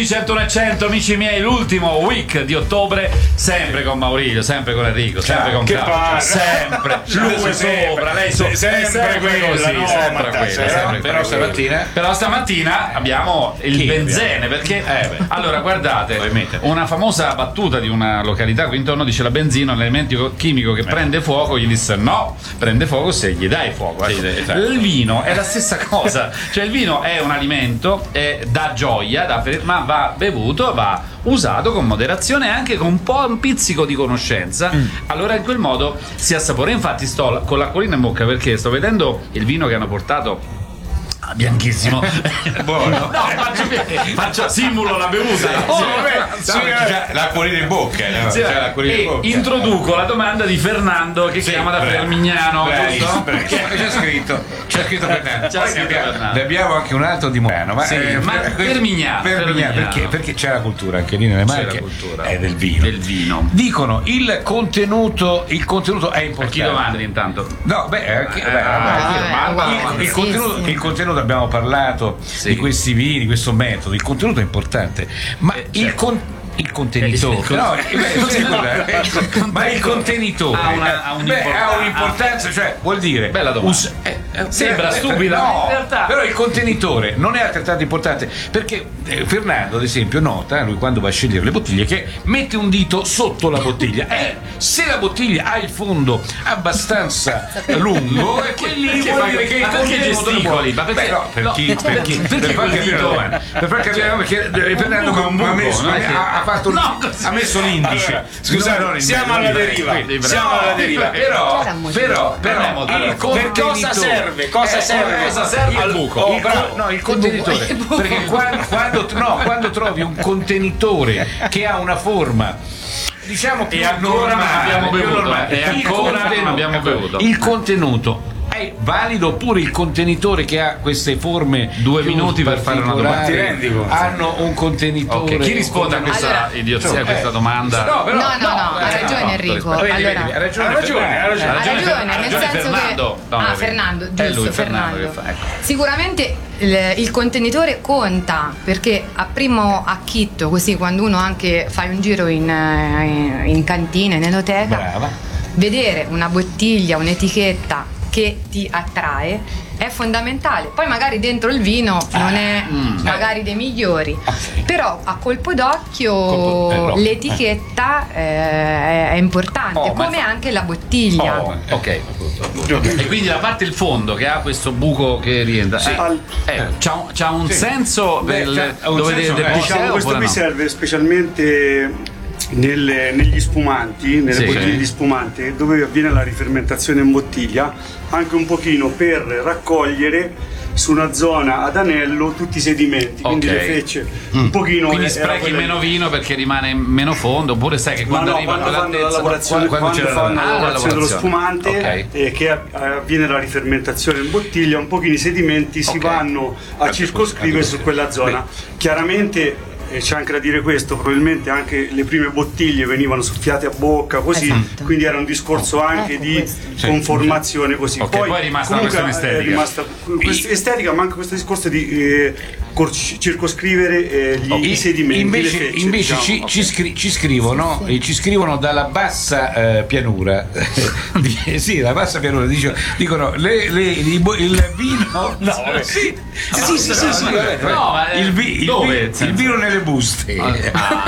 Amici centuno e cento, amici miei, l'ultimo week di ottobre, sempre con Maurizio, sempre con Enrico, sempre con
che
Claudio,
parla.
sempre lui sopra, lei so,
Se- sempre
è sempre
quella,
così,
no,
sempre
ma
quella,
dai,
sempre
però
quella.
stamattina
Però stamattina abbiamo il
Chi
benzene, perché
Eh, beh.
allora guardate,
Ovviamente.
una famosa battuta di una località qui intorno dice: la benzina è un elemento chimico che prende fuoco. Gli disse no, prende fuoco se gli dai fuoco. Ecco.
Sì, esatto.
Il vino è la stessa cosa, cioè il vino è un alimento, è, dà gioia, dà fe- ma va bevuto, va usato con moderazione e anche con un po' un pizzico di conoscenza. Allora in quel modo si assapora. Infatti sto con l'acquolina in bocca perché sto vedendo il vino che hanno portato. Ah, bianchissimo.
Buono.
No, faccio, faccio simulo la bevuta.
Oh, vabbè, sì, già l'acquolina in bocca, no?
Sì,
C'è l'acquolina in
e
bocca.
introduco la domanda di Fernando che
Sì,
chiama da
bravo.
Fermignano,
Bravissimo,
giusto?
bravissimo. C'è scritto, c'è scritto Fernando.
C'è
Poi
scritto
ne abbiamo,
Fernando.
ne abbiamo anche un altro di Milano, ma,
Sì, ma
per-
Fermignano,
Fermignano,
Fermignano.
perché? Perché c'è la cultura anche lì nelle
C'è
Marche.
la cultura.
È del vino.
Del vino.
Dicono il contenuto, il contenuto è
A
importante.
chi domandi intanto?
No, beh, anche,
Eh,
beh, vabbè,
ah,
chi-
vabbè,
ma-
uguale,
il, il
sì,
contenuto,
sì.
il contenuto abbiamo parlato
Sì.
di questi vini, di questo metodo. Il contenuto è importante, ma
Eh,
il
certo.
con- il contenitore,
Eh, il-
no, eh, beh, scusa, eh, ma il contenitore
Ha una- ha
eh,
un'importanza.
beh, ha un'importanza, cioè vuol dire
Bella domanda.
us- eh, eh,
Sembra
eh,
stupida,
no,
ma in realtà-
però il contenitore non è altrettanto importante perché eh, Fernando ad esempio nota, lui quando va a scegliere le bottiglie, che mette un dito sotto la bottiglia. Eh, se la bottiglia ha il fondo abbastanza lungo, e quel lì
Perché
vuol
fai-
dire che il
ma perché
contenuto è buono.
gesticoli? Ma perché-
Beh, no, per
no,
chi-
no,
per chi-
perché
per far
quel
capire la
dito?
domanda, per far capire perché eh, Fernando
buco, un
ha,
buco,
messo-
non è che-
ha- ha fatto un-
No, così.
ha messo l'indice.
Allora, scusate,
No, non in
siamo
mezzo,
alla
non in
deriva,
mezzo. Quindi,
siamo
bravo.
alla deriva.
Però,
C'era molto
però, però,
Parliamo di-
il
allora,
contenitore-
cosa serve? Cosa
Eh,
serve?
Cosa serve il
il-
buco?
oh,
Il
bravo,
buco.
no, il contenitore.
Il buco.
Perché quando, quando, no, quando trovi un contenitore che ha una forma, diciamo più
E ancora non
normale,
abbiamo
più
bevuto,
normale,
e
il
ancora
contenuto-
non abbiamo bevuto.
il contenuto è valido, oppure il contenitore che ha queste forme
Due
più
minuti per fare una domanda.
particolari
Ti rendi conto?
hanno un contenitore.
Ok, chi risponde a questa
Allora-
idiozia, a questa
Eh,
domanda?
no, però-
No, no, no, ha
eh,
ragione
no,
Enrico.
vedi, vedi,
Allora-
vedi, ha ragione,
Ha ragione,
Fernando.
ha ragione.
Ha ragione,
ha
nel
ragione
senso
Fernando.
che
No,
ah,
è
Fernando,
è
giusto,
lui, Fernando
Fernando.
che fa, ecco.
Sicuramente il, il contenitore conta, perché a primo acchitto, così quando uno anche fa un giro in, in, in cantina, in enoteca,
Brava.
vedere una bottiglia, un'etichetta che ti attrae è fondamentale. Poi magari dentro il vino non è
mm,
magari dei migliori,
Ok.
però a colpo d'occhio
Colpo- eh, no.
l'etichetta eh, è importante,
Oh, ma
come
fa-
anche la bottiglia.
Oh,
Ok. E quindi la parte il fondo che ha questo buco che rientra,
Sì.
eh,
Al-
eh, c'ha, un- c'ha un
Sì.
senso
Beh,
del,
c'ha un
dove
senso,
de-
eh.
de-
Diciamo, questo
oppure
qui
no?
serve specialmente nelle- negli spumanti, nelle
Sì.
bottiglie di spumante, dove avviene la rifermentazione in bottiglia, anche un pochino per raccogliere su una zona ad anello tutti i sedimenti, quindi
Ok.
le fecce un pochino.
Quindi
era
sprechi
quella-
meno vino perché rimane meno fondo, oppure sai che
Ma
quando
no,
arriva
quando fanno la
quell'altezza
lavorazione,
quando
quando
c'era la-
fanno la
Ah, la
lavorazione dello
lavorazione.
spumante
Ok.
e che av- avviene la rifermentazione in bottiglia, un pochino i sedimenti si
Ok.
vanno a circoscrivere su quella zona. Chiaramente e c'è anche da dire questo, probabilmente anche le prime bottiglie venivano soffiate a bocca così,
Esatto.
quindi era un discorso anche
Ecco
di
questo.
conformazione così.
Ok, poi è rimasta una
comunque
questione
è
estetica.
rimasta questa estetica, ma anche questo discorso di eh, cor- circoscrivere eh, gli,
I-
i sedimenti,
invece,
le fecce,
invece
diciamo.
ci, ci scri- ci scrivono eh, ci scrivono dalla bassa eh, pianura Di- sì, la bassa pianura dice- dicono le, le- i bo- il vino no, sì, sì, sì, sì, sì, vabbè,
No, ma, eh,
il, vi- il
dove,
vi-
nel
il
senso?
vino nelle buste
Ah, no.
il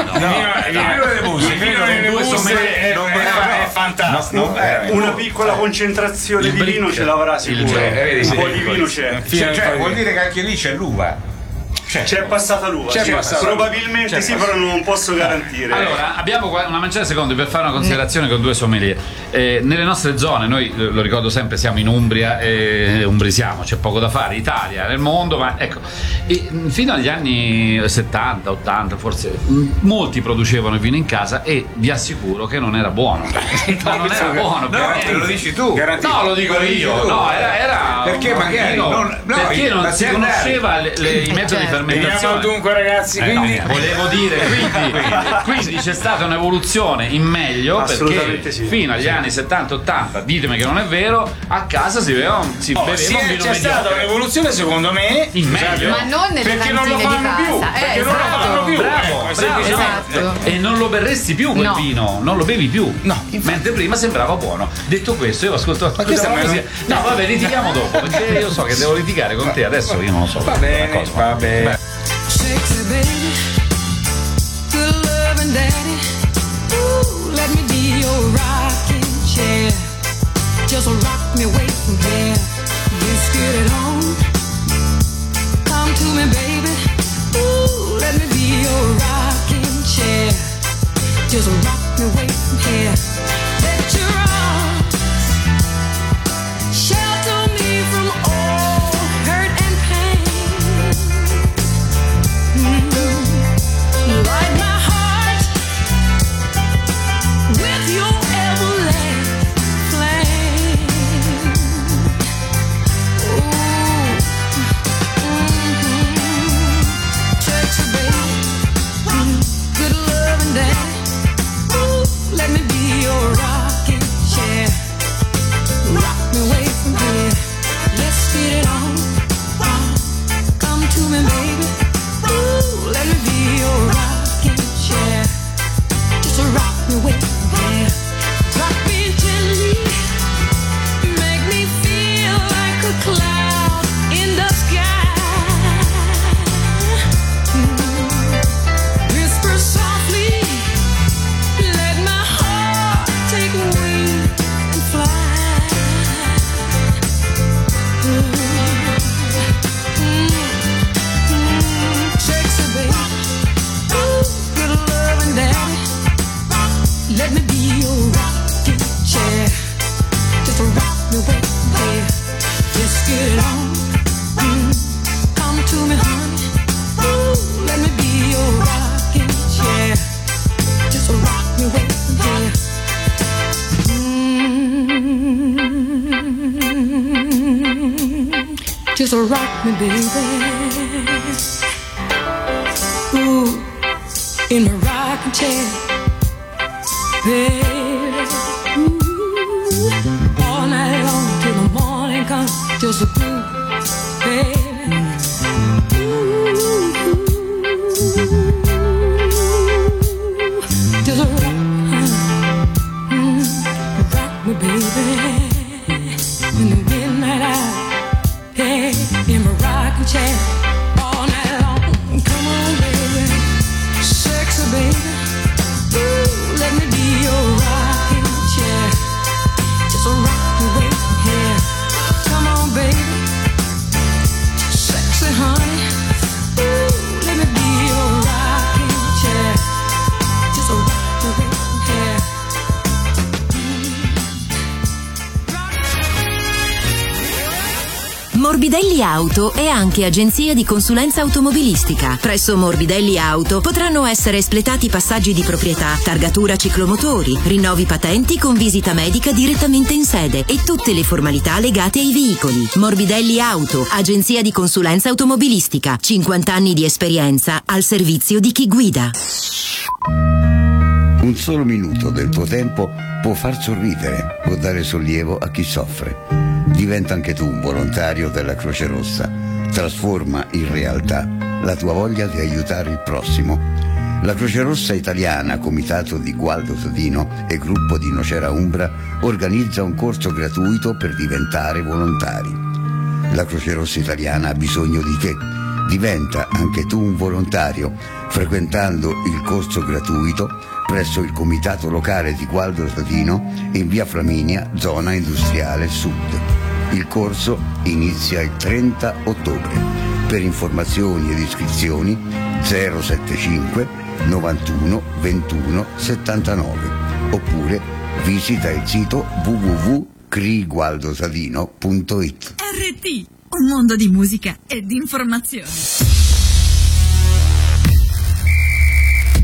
vino nelle buste
Il vino nelle buste è,
non-
è- è fantastico.
no, eh,
Una piccola concentrazione
Il
di
brick.
vino ce l'avrà sicuro,
eh, vedi,
un po'
sì.
di vino c'è.
cioè, cioè, vuol dire che anche lì c'è l'uva. Cioè,
C'è passata l'uva,
C'è
sì,
passata l'uva.
probabilmente
C'è
sì,
passata-
però non posso garantire.
Allora, abbiamo qua una manciata di secondi per fare una considerazione con due sommelier. Eh, nelle nostre zone, noi eh, lo ricordo sempre, siamo in Umbria e umbrisiamo, c'è poco da fare, Italia, nel mondo, ma ecco, e, mh, fino agli anni settanta, ottanta, forse mh, molti producevano il vino in casa e vi assicuro che non era buono. Ma non era buono, per
no,
niente.
lo dici tu.
No, lo dico io, no, era, era
Perché
un
magari
vino-
non- no,
perché
la
non si
Biennale-
conosceva le- le- i metodi
Certo.
fermentazione.
Veniamo dunque, ragazzi,
Eh,
quindi
no, volevo dire, quindi, quindi c'è stata un'evoluzione in meglio,
Assolutamente
perché
sì.
fino agli
Sì.
anni settanta ottanta, ditemi che non è vero, a casa si beveva un, si
Oh,
beveva
sì,
un vino
c'è stata
mediocre.
un'evoluzione secondo me
In meglio.
Ma non nelle
perché non lo
cantine di
fanno più,
casa.
perché
Eh,
non lo
esatto.
fanno più,
Bravo,
ecco,
bravo,
semplicemente.
esatto.
E non lo berresti più quel
No.
vino, non lo bevi più.
No.
Mentre prima sembrava buono. Detto questo, io ascolto
Ma questa
ascoltiamo la
me
musica. No, vabbè, litighiamo dopo, perché io so che devo litigare con te adesso, io non lo so.
Va bene,
cosa.
va bene.
Sexy baby, good loving daddy. Ooh, let me be your rocking chair. Just rock me away from here. Let's get it on. Come to me, baby. Ooh, let me be your rocking chair. Just rock me away from here. Let your arms shelter me from all hurt and pain. Mm. Light my heart with your everlasting flame. Ooh. Mm-hmm. Sexy baby, mm, good loving daddy. Ooh, let me be your rocking chair. Rock me away from here. Let's get it on. Come to me, baby. Ooh, let me be your rocking chair. Just rock me away from here. Rock me gently. Make me feel like a cloud in the sky. Mm. Whisper softly. Let my heart take wing and fly. Mm. Mm. Sexy baby, ooh, good loving daddy. Let me be your rocking chair. Just rock me away from here. Let's get it on. Mm. Come to me, honey. Ooh, let me be your rocking chair. Just rock me away from here. Mm. Just rock me, baby. Ooh, in my rocking chair, baby. Ooh, all night long till the morning comes. Just a groove, baby. Ooh, just a rock, mm, rock me, baby. In the midnight hour, hey, in my rocking chair, all night long. Come on, baby, sexy baby. Ooh, let me be your rocking chair. Just rock me away from here. Come on, baby, sexy honey. Ooh, let me be your rocking chair. Just rock me away from here.
Morbidelli Auto è anche agenzia di consulenza automobilistica. Presso Morbidelli Auto potranno essere espletati passaggi di proprietà, targatura ciclomotori, rinnovi patenti con visita medica direttamente in sede e tutte le formalità legate ai veicoli. Morbidelli Auto, agenzia di consulenza automobilistica. cinquanta anni di esperienza al servizio di chi guida.
Un solo minuto del tuo tempo può far sorridere, può dare sollievo a chi soffre. Diventa anche tu un volontario della Croce Rossa. Trasforma in realtà la tua voglia di aiutare il prossimo. La Croce Rossa Italiana, comitato di Gualdo Tadino e gruppo di Nocera Umbra, organizza un corso gratuito per diventare volontari. La Croce Rossa Italiana ha bisogno di te. Diventa anche tu un volontario frequentando il corso gratuito presso il comitato locale di Gualdo Tadino in via Flaminia, zona industriale sud. Il corso inizia il trenta ottobre. Per informazioni ed iscrizioni zero settantacinque novantuno ventuno settantanove oppure visita il sito w w w punto cri gualdo tadino punto it.
R T, un mondo di musica e di informazioni.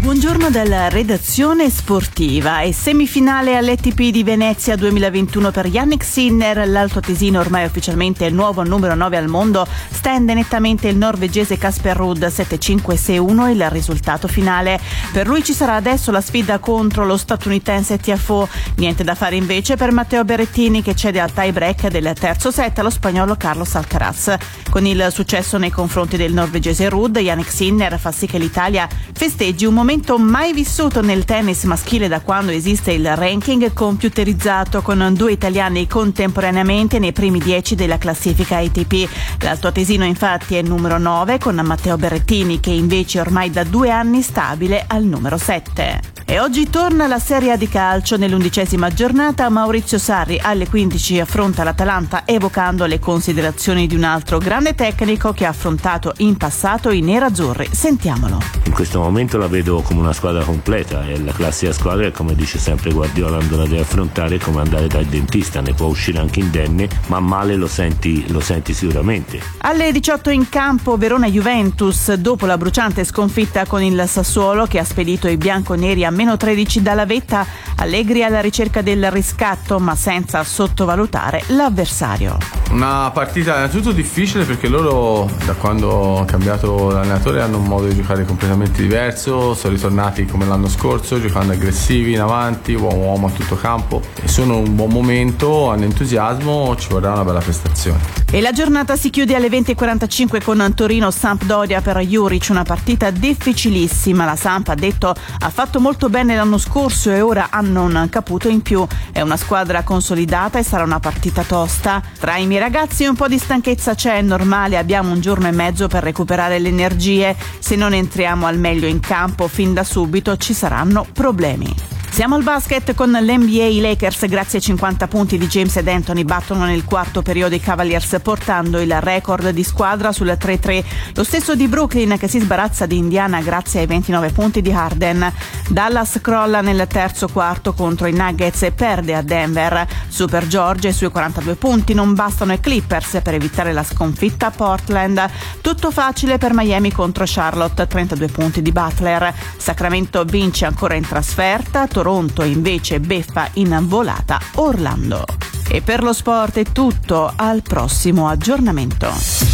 Buongiorno dalla redazione sportiva e semifinale all'E T P di Venezia duemilaventuno per Jannik Sinner. L'altoatesino, ormai ufficialmente il nuovo numero nove al mondo, stende nettamente il norvegese Casper Ruud sette cinque sei uno il risultato finale. Per lui ci sarà adesso la sfida contro lo statunitense Tiafoe. Niente da fare invece per Matteo Berrettini, che cede al tie break del terzo set allo spagnolo Carlos Alcaraz. Con il successo nei confronti del norvegese Ruud, Jannik Sinner fa sì che l'Italia festeggi un momento mai vissuto nel tennis maschile da quando esiste il ranking computerizzato, con due italiani contemporaneamente nei primi dieci della classifica A T P. L'altoatesino infatti è numero nove, con Matteo Berrettini che invece ormai da due anni stabile al numero sette. E oggi torna la Serie A di calcio. Nell'undicesima giornata Maurizio Sarri alle quindici affronta l'Atalanta, evocando le considerazioni di un altro grande tecnico che ha affrontato in passato i nerazzurri. Sentiamolo.
In questo momento la vedo come una squadra completa, è la classica squadra che, come dice sempre Guardiola, non la deve affrontare come andare dal dentista, ne può uscire anche indenne, ma male lo senti, lo senti sicuramente.
Alle diciotto in campo Verona-Juventus, dopo la bruciante sconfitta con il Sassuolo che ha spedito i bianconeri a meno tredici dalla vetta, Allegri alla ricerca del riscatto, ma senza sottovalutare l'avversario.
Una partita innanzitutto difficile, perché loro, da quando ha cambiato l'allenatore, hanno un modo di giocare completamente diverso, sono ritornati come l'anno scorso, giocando aggressivi in avanti, uomo uomo a tutto campo, e sono un buon momento, hanno entusiasmo, ci vorrà una bella prestazione.
E la giornata si chiude alle venti e quarantacinque con Torino-Sampdoria per Juric, una partita difficilissima. La Samp, ha detto, ha fatto molto bene l'anno scorso e ora hanno un caputo in più. È una squadra consolidata e sarà una partita tosta. Tra i miei ragazzi un po' di stanchezza c'è, è normale, abbiamo un giorno e mezzo per recuperare le energie. Se non entriamo al meglio in campo fin da subito ci saranno problemi. Siamo al basket con l'N B A. I Lakers, grazie ai cinquanta punti di James ed Anthony, battono nel quarto periodo i Cavaliers, portando il record di squadra sul tre tre. Lo stesso di Brooklyn, che si sbarazza di Indiana grazie ai ventinove punti di Harden. Dallas crolla nel terzo quarto contro i Nuggets e perde a Denver. Super George e i suoi quarantadue punti non bastano ai Clippers per evitare la sconfitta a Portland. Tutto facile per Miami contro Charlotte, trentadue punti di Butler. Sacramento vince ancora in trasferta, Toronto invece beffa in volata Orlando. E per lo sport è tutto, al prossimo aggiornamento.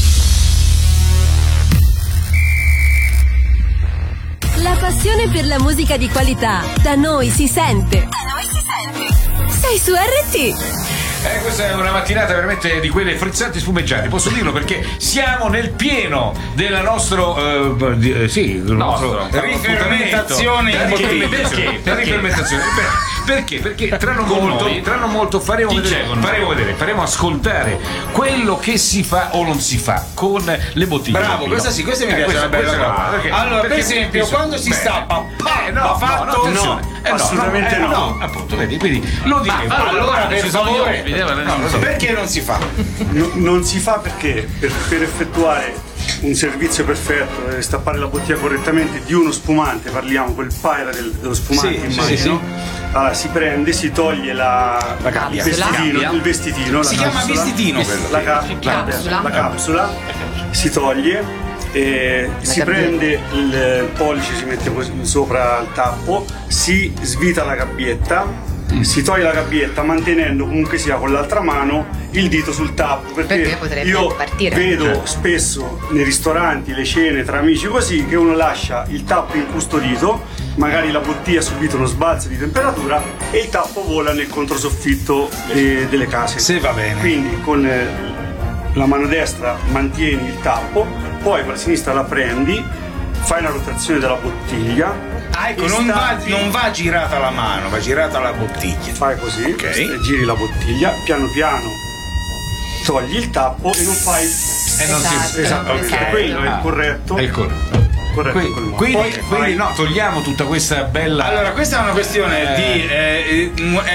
La passione per la musica di qualità da noi si sente. Da noi si sente. Sei su R T.
Eh, questa è una mattinata veramente di quelle frizzanti spumeggianti, posso dirlo, perché siamo nel pieno della nostro eh, di, eh, sì, il nostro
rifermentazione in bottiglia.
Perché? La rifermentazione. Perché? Perché tra non molto, tra non molto faremo vedere, faremo vedere, faremo ascoltare quello che si fa o non si fa con le bottiglie.
Bravo, questa sì, questa mi piace, una bella roba. Allora, per esempio, quando si stappa,
eh, no,
fatto,
no, no,
eh,
assolutamente
no,
no,
no,
appunto, vedi, quindi lo dico.
Allora, per favore, perché non si fa?
No, non si fa perché per, per effettuare un servizio perfetto, deve stappare la bottiglia correttamente di uno spumante, parliamo quel paira del, dello spumante,
sì,
immagino.
Sì, sì.
Allora, si prende, si toglie la,
la gabbia,
il vestitino, il vestitino
si
la
chiama
capsula,
vestitino quello.
La, ca-
capsula.
la capsula si toglie, e si prende il, il pollice, si mette così sopra il tappo, si svita la gabbietta, si toglie la gabbietta mantenendo comunque sia con l'altra mano il dito sul tappo, perché,
perché
io
partire.
vedo
certo.
spesso nei ristoranti, le cene tra amici così, che uno lascia il tappo incustodito, magari la bottiglia ha subito uno sbalzo di temperatura e il tappo vola nel controsoffitto de- delle case.
Se va bene.
Quindi con eh, la mano destra mantieni il tappo, poi con la sinistra la prendi, fai una rotazione della bottiglia.
Ah, ecco, non va, non va girata la mano, va girata la bottiglia.
Fai così,
ok,
giri la bottiglia, piano piano togli il tappo e non fai.
E non si
esatto,
okay.
Quello è il
Ah,
corretto.
È il corretto.
Corretto,
Quindi,
quel
quindi,
Poi
quindi
fai-
no, togliamo tutta questa bella.
Allora, questa è una questione
Eh.
di eh, eh, eh,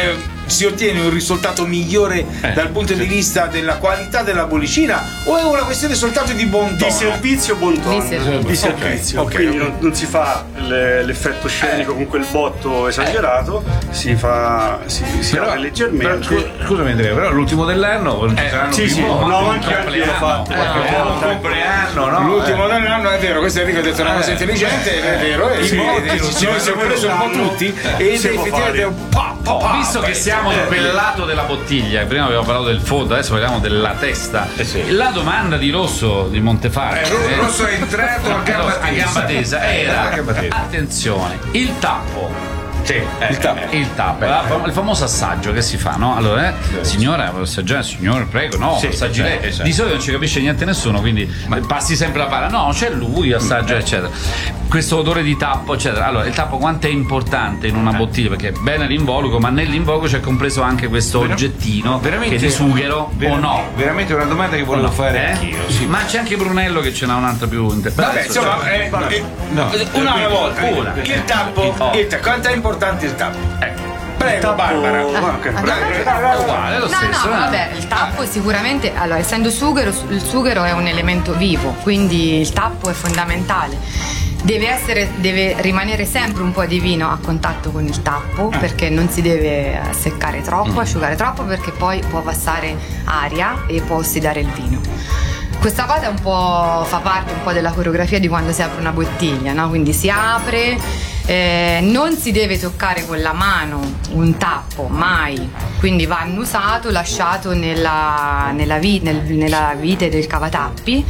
si ottiene un risultato migliore
Eh,
dal punto di vista della qualità della bollicina o è una questione soltanto di buon tono?
Di servizio buon tono.
Di servizio.
Di servizio.
Ok, ok,
Quindi
ok.
Non, non si fa le- l'effetto scenico con quel botto esagerato, si fa si, si
Però-
apre leggermente.
però, scu- scusami Andrea, però l'ultimo dell'anno non ci saranno
sì,
più
sì,
modi.
no, anche io l'ho fatto
Eh,
qualche
no,
volta.
un compleanno, no?
L'ultimo
Eh.
dell'anno è vero, questo Enrico ha detto una cosa
Eh.
intelligente, è vero, e
I
sì,
modi
e
non
ci
si
siamo
fanno
preso un po'
quest'anno.
tutti
Eh,
ed
si può
effettivamente
fare.
un po', po', po',
Visto che
beh,
siamo
eh,
per il lato della bottiglia, prima abbiamo parlato del fondo, adesso parliamo della testa. La domanda di Rosso di Montefalco,
Eh, Ro- Rosso è entrato a gamba
a
tesa.
gamba tesa,
Eh,
era,
a gamba tesa.
attenzione, il tappo.
Sì,
il tappo, il, tappo la fam- il famoso assaggio che si fa, no? Allora, eh, signora, vuole assaggiare, signore, prego, no,
Sì,
assaggi lei.
esatto.
Di solito non ci capisce niente nessuno, quindi passi sempre la palla. No, c'è lui, assaggia, eccetera. Questo odore di tappo, eccetera. Allora, il tappo quanto è importante in una bottiglia? Perché è bene l'involucro, ma nell'involucro c'è compreso anche questo
Vera-
oggettino
veramente-
che è di sughero
vera-
o no?
Veramente una domanda che volevo
O no?
fare
Eh?
anch'io. Sì.
Ma c'è anche Brunello che ce n'ha un'altra più interessante.
Vabbè, insomma, eh, eh,
No.
una alla volta.
Una.
Il tappo,
Oh.
il tappo, quanto è importante il tappo?
Ecco.
Prego,
tappo-
Barbara.
Ah, ok.
Ah,
Prego,
no,
prego,
Uguale, è lo
No,
stesso.
no,
eh.
vabbè, il tappo sicuramente, allora essendo sughero, il sughero è un elemento vivo, quindi il tappo è fondamentale. Deve, essere, deve rimanere sempre un po' di vino a contatto con il tappo perché non si deve seccare troppo, asciugare troppo perché poi può passare aria e può ossidare il vino. Questa cosa è un po' fa parte un po' della coreografia di quando si apre una bottiglia, no? Quindi si apre, eh, non si deve toccare con la mano un tappo, mai. Quindi va annusato, lasciato nella, nella, vi- nel- nella vite del cavatappi.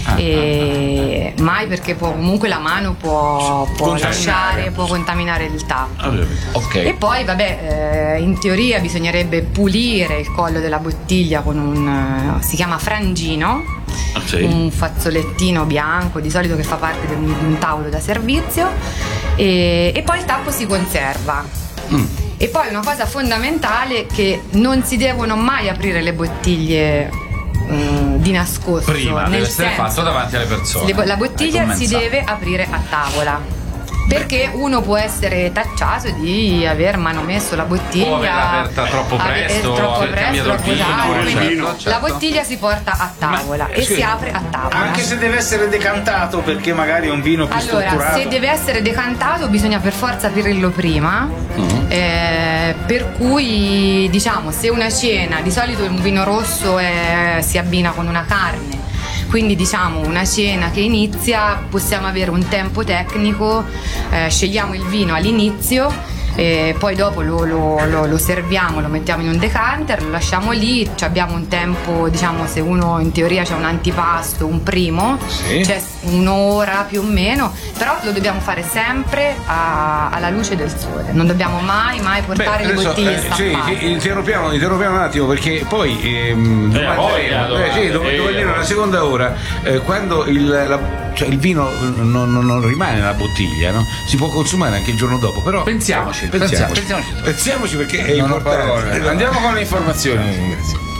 E mai perché può- comunque la mano può, può
Contaminare.
lasciare, può contaminare il tappo.
Ok.
E poi, vabbè, eh, in teoria bisognerebbe pulire il collo della bottiglia con un, eh, si chiama frangino,
Sì.
un fazzolettino bianco, di solito che fa parte di un, di un tavolo da servizio, e, e poi il tappo si conserva.
Mm.
E poi una cosa fondamentale è che non si devono mai aprire le bottiglie mm, di nascosto.
Prima
nel
deve essere
senso,
fatto davanti alle persone.
le bo- la bottiglia
Ai
si
commensali.
deve aprire a tavola. Perché uno può essere tacciato di aver manomesso la bottiglia,
O averla aperta troppo
ave-
presto,
troppo
aver
presto,
cambiato il
troppo
vino,
tardi,
certo,
quindi
certo.
la bottiglia si porta a tavola e
scusi,
si apre a tavola.
Anche se deve essere decantato perché magari è un vino più
Allora,
strutturato.
se deve essere decantato bisogna per forza aprirlo prima, eh, per cui diciamo se una cena, di solito un vino rosso è- si abbina con una carne, quindi diciamo una cena che inizia possiamo avere un tempo tecnico, eh, scegliamo il vino all'inizio. E poi dopo lo, lo- lo- lo serviamo, lo mettiamo in un decanter, lo lasciamo lì, ci abbiamo un tempo, diciamo se uno in teoria c'è un antipasto, un primo,
Sì.
c'è un'ora più o meno, però lo dobbiamo fare sempre a- alla luce del sole, non dobbiamo mai mai portare le
adesso,
bottiglie
eh, sì,
stampate.
sì, interrompiamo, interrompiamo un attimo perché poi ehm,
Eh, voglia,
domanderemo, eh, sì,
domande,
dov-
eh,
dopo dire una seconda ora eh, quando il, la- cioè il vino non, non- non rimane nella bottiglia, no? Si può consumare anche il giorno dopo, però
Pensiamoci,
pensiamoci,
pensiamoci.
pensiamoci perché è
Non ho
importante.
parole. Andiamo con le informazioni.